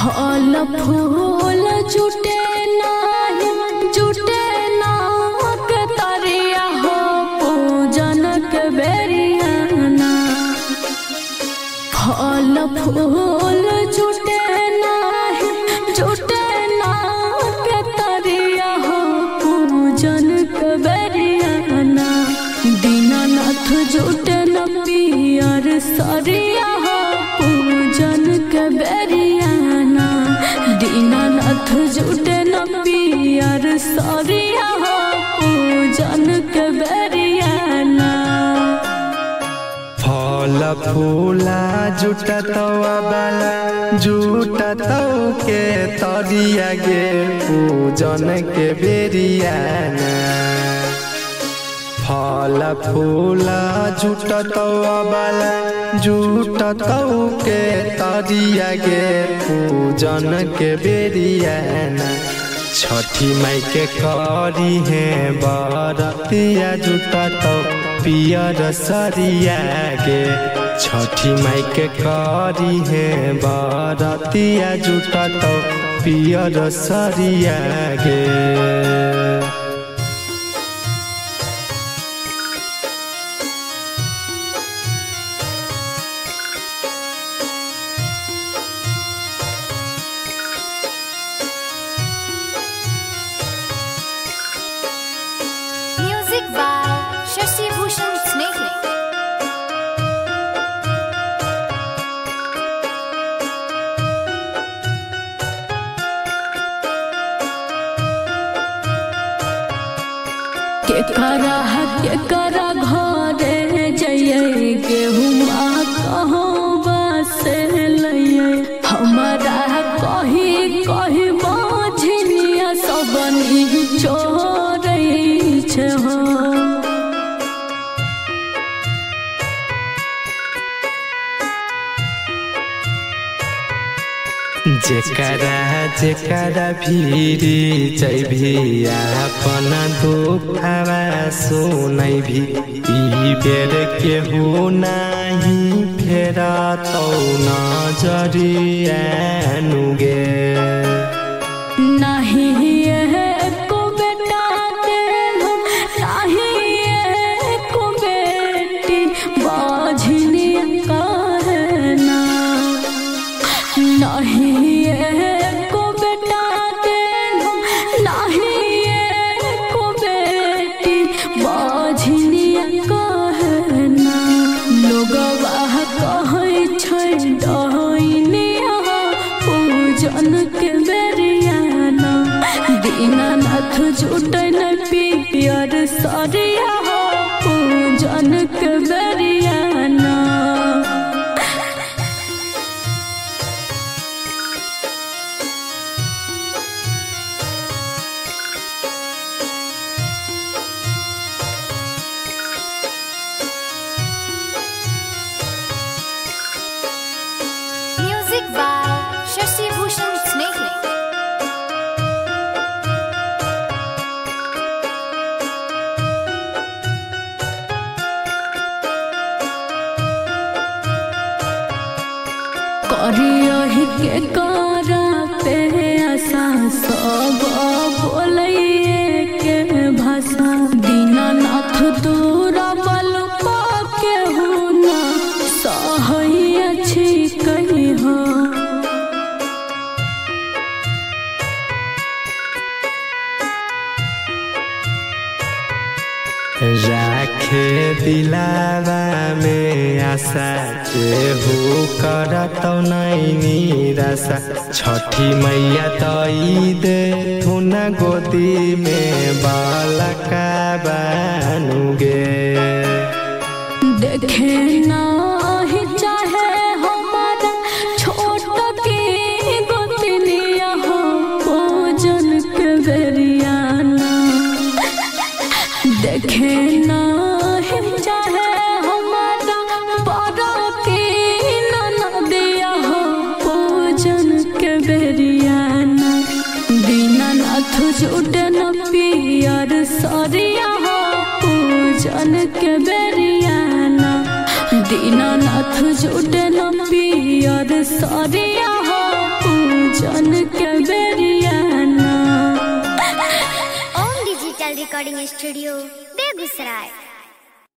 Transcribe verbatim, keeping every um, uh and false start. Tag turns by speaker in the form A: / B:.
A: फल फूल जुटे नाही जुटे ना के तरिया हो पूजन के बेरियाना। फल फूल जुटे नाही जुटे ना के तरिया हो पूजन के बेरियाना। दीनानाथ जुटे न पियर सरिया हो पूजन के बेरियाना। दीनानाथ जुटे न पियर सरिया हो पूजन के बेरियाना।
B: फल फूला जुटतवा बाला जुटतौ के तरिया गे पूजन के बेरियाना। फल फूला जुटतवा बाला जुटतौ के तरिया गे पूजन के बेरियाना। छठी माई के करी है बरतिया जुटतौ पियर सरिया गे। छठी माई के करी है बरतिया जुटतौ पियर सरिया गे।
C: Music by Shashi Bhushan Snehal.
A: के करा के करा घरे जइए गेहुआ कहाँ बसे लइए। हमारा कही कही बाझिनिया सबनी चोरै छे हो।
B: जेकरा जेकरा भीरी जय भी अपन दुखवा सुनै भी ई बेर केहू नाही फेरा तौ नजरिया नुगे।
A: नहीं एको बेटा देलु नहीं एको बेटी बाझिनिया कहना। नहीं एको बेटा देलु नहीं एको बेटी बाझिनिया कहना। लोगवा कहै छै डहैनिया पूजन के बेरियाना। दीनानाथ जुटे न पियर सरिया हो पूजन के बेरियाना।
C: Music by Shashi Bhushan Snehal.
A: करियहि के करा पे आशा सब बोलैए के भाषा। दीनानाथ दूरा बल पाके हुना सहै अछि कहि हो।
B: राखे दिलावा में आशा केहू करतौ नहीं निराशा। छठी मैया तई दे थुन गोदी में बालका बानुगे।
A: देखे नाही चाहे हमारा छोट की गोतनिया हो पूजन के बेरियाना। देखे नाही चाहे हमारा बड़ा की ननदिया हो पूजन के बेरियाना। दीनानाथ जुटे न पियर सरिया हो पूजन के बेरियाना। दीनानाथ जुटे न पियर सरिया हो। पूजन के बेरियाना।
C: Om digital recording studio Begusarai.